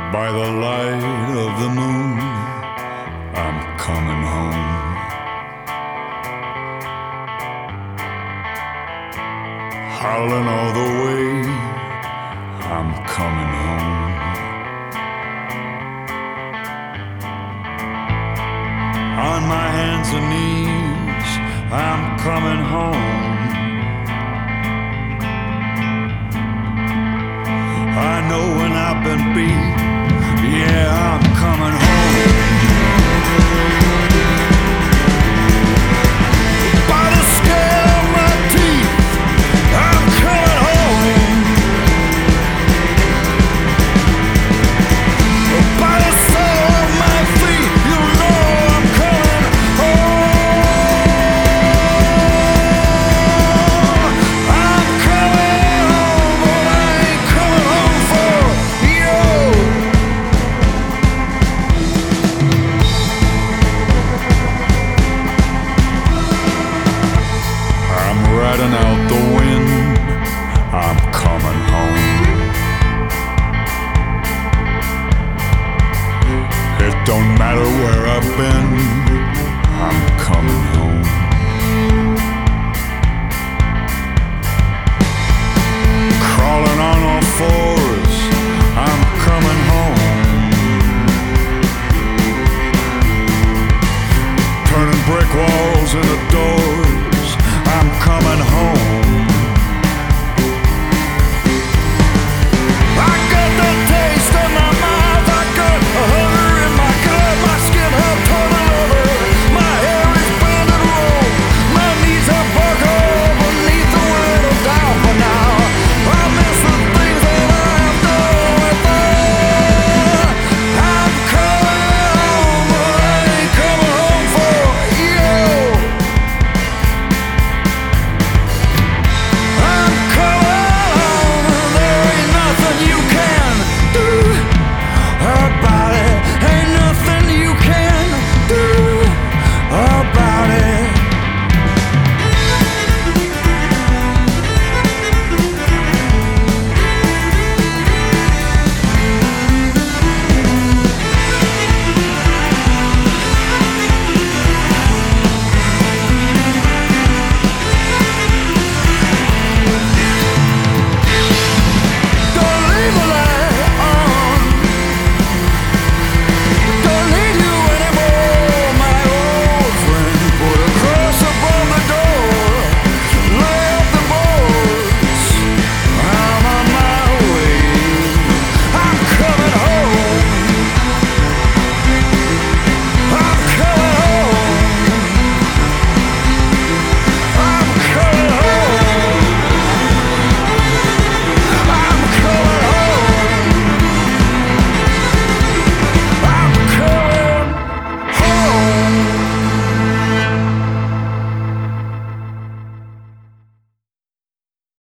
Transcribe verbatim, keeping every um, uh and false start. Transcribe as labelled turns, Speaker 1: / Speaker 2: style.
Speaker 1: By the light of the moon, I'm coming home. Howling all the way, I'm coming home. On my hands and knees, I'm coming home. I know when I've been beat, yeah, I'm coming home. By the skin of my teeth, I'm coming home. By the sole of my feet, you know I'm coming home. I'm coming home, but I ain't coming home for you. I'm riding out the wind, I'm coming home. It don't matter where I've been, I'm coming home. Crawling on all fours, I'm coming home. Turning brick walls into doors,